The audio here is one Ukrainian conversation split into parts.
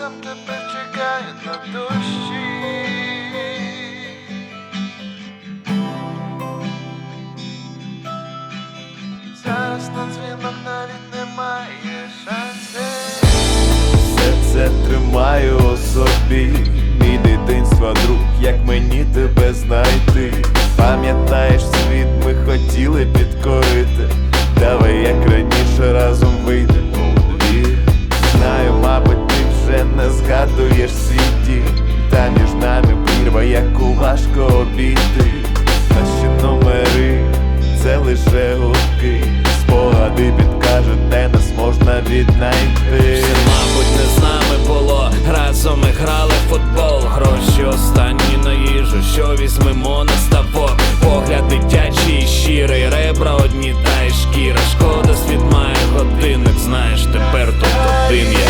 сам тепер чекаю на дощі. Зараз на дзвінок навіть немає шансів. Все це тримаю у собі, мій дитинства друг, як мені тебе знайти. Пам'ятаєш, світ ми хотіли підкорити, давай як раніше разом вийдемо у двір. Знаю, мабуть, ти вже не згадуєш світі, та між нами прірва, яку важко обійти. Наші номери — це лише гудки, спогади підкажуть, де нас можна віднайти. Все, мабуть, не з нами було, разом ми грали в футбол. Гроші останні на їжу, що візьмемо на ставок. Погляд дитячий і щирий, ребра одні та й шкіра. Шкода, світ має годинник, знаєш, тепер тут один є.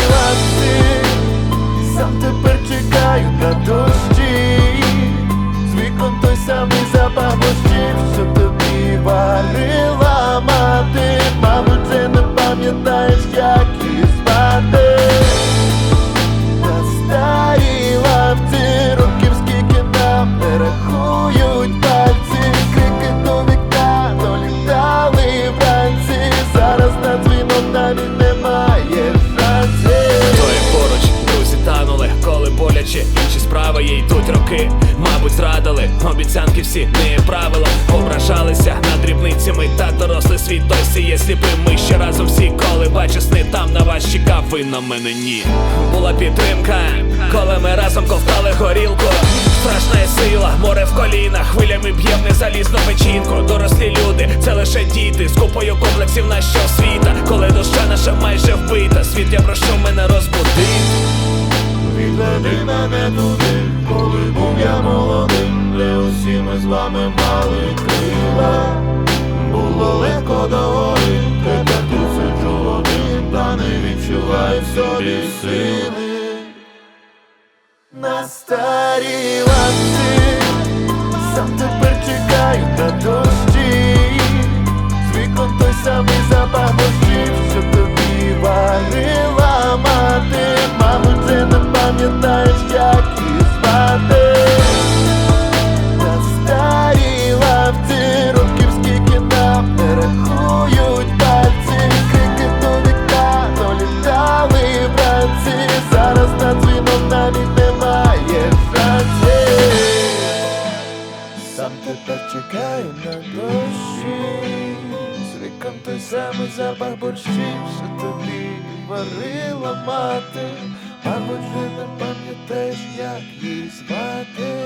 Сам тепер чекаю на дощі, з вікон той самий запах борщів, що тобі варила мати. Мабуть, вже не пам'ятаєш, як її звати. На старій лавці років скільки нам не рахують пальці. Крики до вікна долітали вранці, зараз на дзвінок навіть немає шансів. Твої поруч, друзі танули, коли боляче, інші справи є, йдуть роки. Мабуть, зрадили, обіцянки всі не є правилом. Ображалися над дрібницями, та дорослий світ той сіє сліпим. Ми ще разом всі, коли бачу сни, там на вас чекав, ви на мене ні. Була підтримка, коли ми разом ковтали горілку. Страшна є сила, море в колінах, хвилями б'є в незалізну печінку. Дорослі люди, це лише діти, з купою комплексів на щосвіта. Коли душа наша майже вбита, світ, я прошу мене розбудити. Відведи мене туди, коли був я молодим, де усі ми з вами мали крила. Було легко до гори, тепер тут сиджу один, та не відчуваю в собі сили. На старій лавці сам тепер чекаю на дощі, з вікон той самий запах борщів, що тобі варила мати. Мабуть, вже не пам'ятаєш, як її звати. На старій лавці років скільки нам не рахують пальці. Крики до вікна долітали вранці, зараз на дзвінок навіть немає шансів. Сам тепер чекаю на дощі, з вікон той самий запах борщів, що тобі варила мати. Мабуть, вже не пам'ятаєш, як її звати.